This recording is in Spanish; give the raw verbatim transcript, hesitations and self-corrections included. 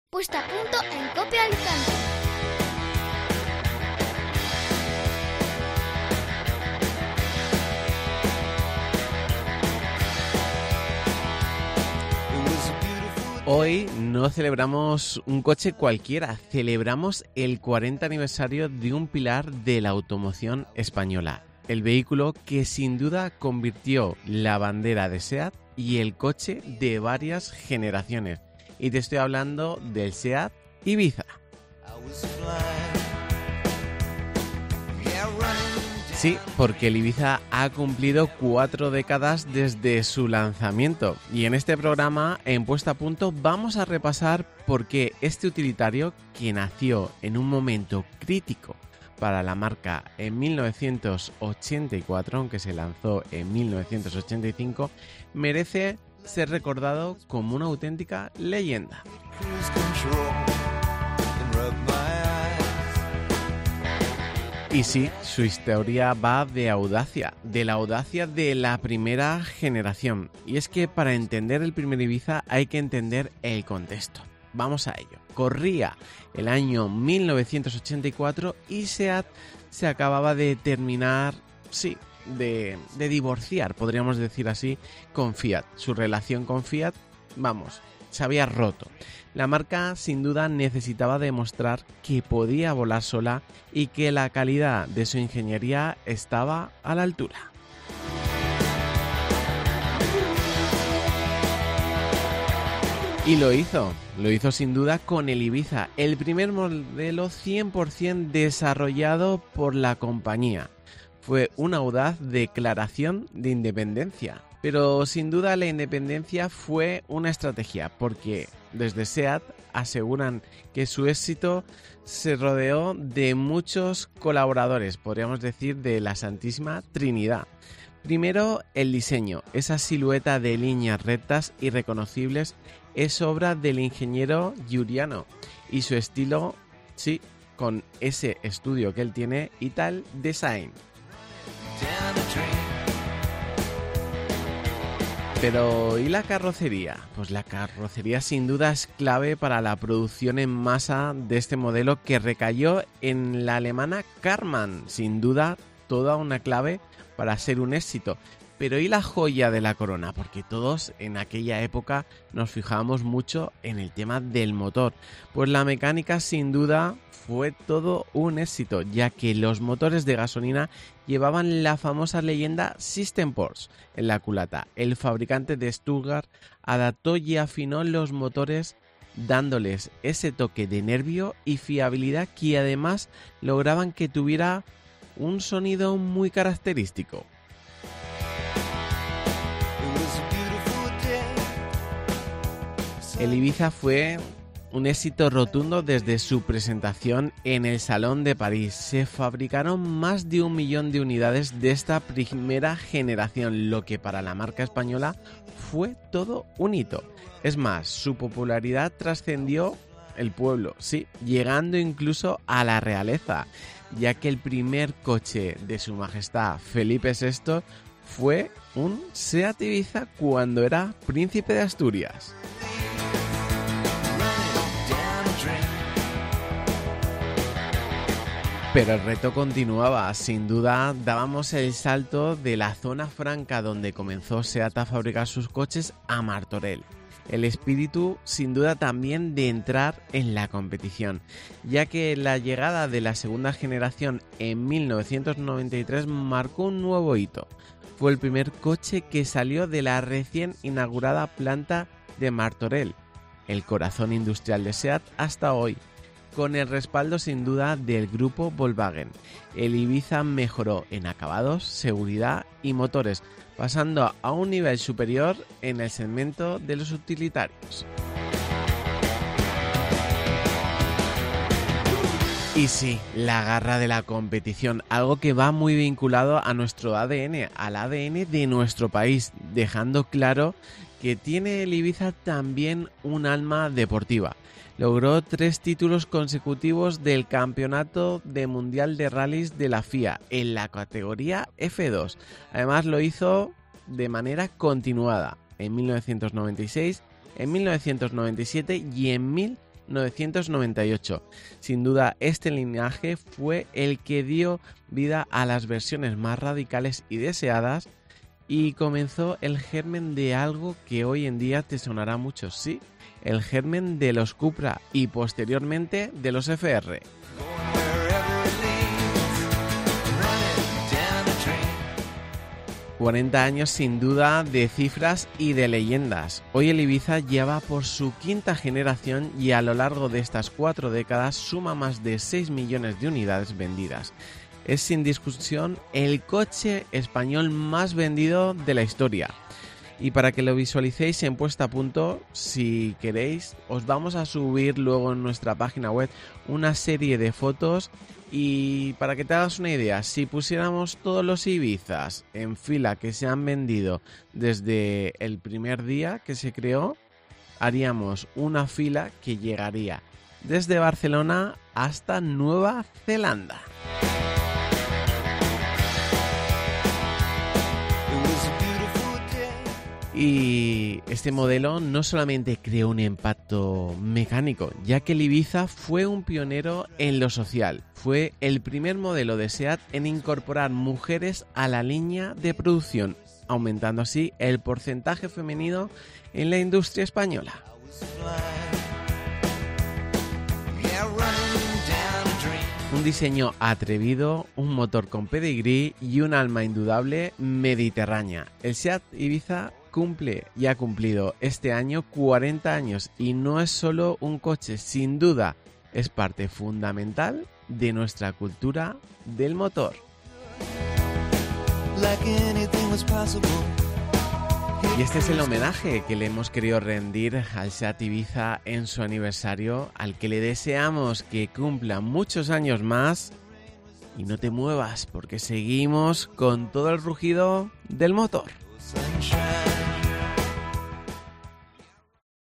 Puesta a punto en Copia Alicante. Hoy no celebramos un coche cualquiera, celebramos el cuarenta aniversario de un pilar de la automoción española. El vehículo que sin duda convirtió la bandera de SEAT y el coche de varias generaciones. Y te estoy hablando del SEAT Ibiza. Sí, porque el Ibiza ha cumplido cuatro décadas desde su lanzamiento y en este programa, en Puesta a Punto, vamos a repasar por qué este utilitario, que nació en un momento crítico para la marca en mil novecientos ochenta y cuatro, aunque se lanzó en mil novecientos ochenta y cinco, merece ser recordado como una auténtica leyenda. Y sí, su historia va de audacia, de la audacia de la primera generación. Y es que para entender el primer Ibiza hay que entender el contexto. Vamos a ello. Corría el año mil novecientos ochenta y cuatro y SEAT se acababa de terminar, sí, de, de divorciar, podríamos decir así, con Fiat. Su relación con Fiat, vamos, se había roto. La marca sin duda necesitaba demostrar que podía volar sola y que la calidad de su ingeniería estaba a la altura. Y lo hizo, lo hizo sin duda con el Ibiza, el primer modelo cien por ciento desarrollado por la compañía. Fue una audaz declaración de independencia. Pero sin duda la independencia fue una estrategia, porque desde SEAT aseguran que su éxito se rodeó de muchos colaboradores, podríamos decir de la Santísima Trinidad. Primero, el diseño, esa silueta de líneas rectas y reconocibles es obra del ingeniero Giuliano y su estilo, sí, con ese estudio que él tiene, Ital Design. Pero ¿y la carrocería? Pues la carrocería sin duda es clave para la producción en masa de este modelo que recayó en la alemana Karmann, sin duda toda una clave para ser un éxito. Pero ¿y la joya de la corona? Porque todos en aquella época nos fijábamos mucho en el tema del motor. Pues la mecánica sin duda fue todo un éxito, ya que los motores de gasolina llevaban la famosa leyenda System Porsche en la culata. El fabricante de Stuttgart adaptó y afinó los motores dándoles ese toque de nervio y fiabilidad que además lograban que tuviera un sonido muy característico. El Ibiza fue un éxito rotundo desde su presentación en el Salón de París. Se fabricaron más de un millón de unidades de esta primera generación, lo que para la marca española fue todo un hito. Es más, su popularidad trascendió el pueblo, sí, llegando incluso a la realeza, ya que el primer coche de su majestad Felipe sexto fue un SEAT Ibiza cuando era príncipe de Asturias. Pero el reto continuaba, sin duda dábamos el salto de la zona franca donde comenzó SEAT a fabricar sus coches a Martorell. El espíritu sin duda también de entrar en la competición, ya que la llegada de la segunda generación en mil novecientos noventa y tres marcó un nuevo hito. Fue el primer coche que salió de la recién inaugurada planta de Martorell, el corazón industrial de SEAT hasta hoy. Con el respaldo sin duda del grupo Volkswagen, el Ibiza mejoró en acabados, seguridad y motores, pasando a un nivel superior en el segmento de los utilitarios. Y sí, la garra de la competición, algo que va muy vinculado a nuestro A D N, al A D N de nuestro país, dejando claro que tiene el Ibiza también un alma deportiva. Logró tres títulos consecutivos del Campeonato de Mundial de Rallys de la F I A en la categoría F dos. Además lo hizo de manera continuada en mil novecientos noventa y seis, en mil novecientos noventa y siete y en mil novecientos noventa y ocho. Sin duda, este linaje fue el que dio vida a las versiones más radicales y deseadas y comenzó el germen de algo que hoy en día te sonará mucho, sí, el germen de los Cupra y posteriormente de los F R. cuarenta años sin duda de cifras y de leyendas. Hoy el Ibiza lleva por su quinta generación y a lo largo de estas cuatro décadas suma más de seis millones de unidades vendidas. Es sin discusión el coche español más vendido de la historia. Y para que lo visualicéis en puesta a punto, si queréis, os vamos a subir luego en nuestra página web una serie de fotos. Y para que te hagas una idea, si pusiéramos todos los Ibizas en fila que se han vendido desde el primer día que se creó, haríamos una fila que llegaría desde Barcelona hasta Nueva Zelanda. Y este modelo no solamente creó un impacto mecánico, ya que el Ibiza fue un pionero en lo social. Fue el primer modelo de SEAT en incorporar mujeres a la línea de producción, aumentando así el porcentaje femenino en la industria española. Un diseño atrevido, un motor con pedigrí y un alma indudable mediterránea. El SEAT Ibiza cumple y ha cumplido este año cuarenta años y no es solo un coche, sin duda es parte fundamental de nuestra cultura del motor. Y este es el homenaje que le hemos querido rendir al SEAT Ibiza en su aniversario, al que le deseamos que cumpla muchos años más. Y no te muevas porque seguimos con todo el rugido del motor. Sunshine.